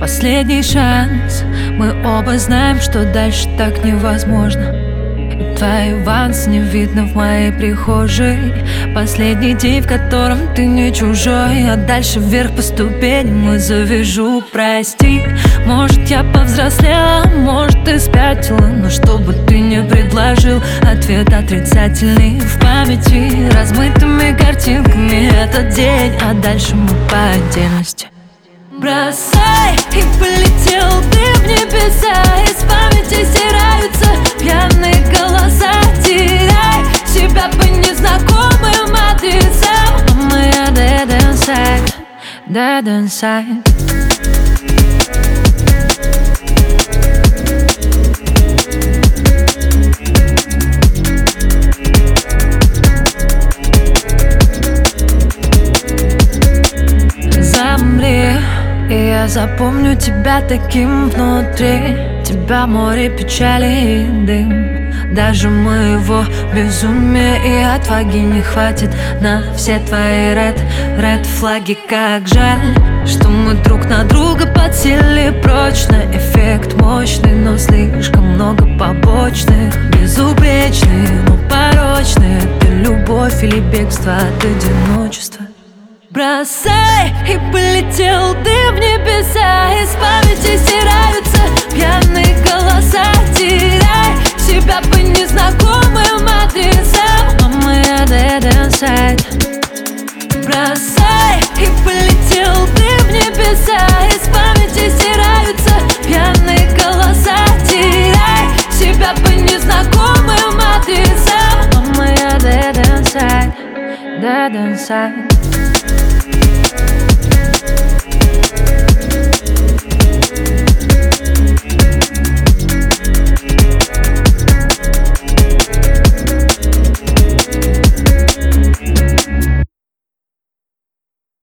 Последний шанс. Мы оба знаем, что дальше так невозможно. И твои вансы не видно в моей прихожей. Последний день, в котором ты не чужой. А дальше вверх по ступеням и завяжу. Прости, может я повзрослела, может ты спятила, но что бы ты ни предложил, ответ отрицательный. В памяти размытыми картинками этот день, а дальше мы по отдельности. Бросай, и полетел ты в небеса. Из памяти стираются пьяные голоса. Теряй себя по незнакомым адресам. А моя dead inside, dead inside. И я запомню тебя таким внутри. Тебя море печали и дым. Даже моего безумия и отваги не хватит на все твои ред флаги. Как жаль, что мы друг на друга подсели прочно. Эффект мощный, но слишком много побочных. Безупречный, но порочный. Это любовь или бегство от одиночества. Бросай, и полетел ты в небеса. Из памяти стираются пьяные голоса. Теряй себя по незнакомым адресам. А моя dead inside. Бросай, и полетел ты в небеса. Из памяти стираются пьяные голоса. Теряй себя по незнакомым адресам. А моя dead inside, dead inside.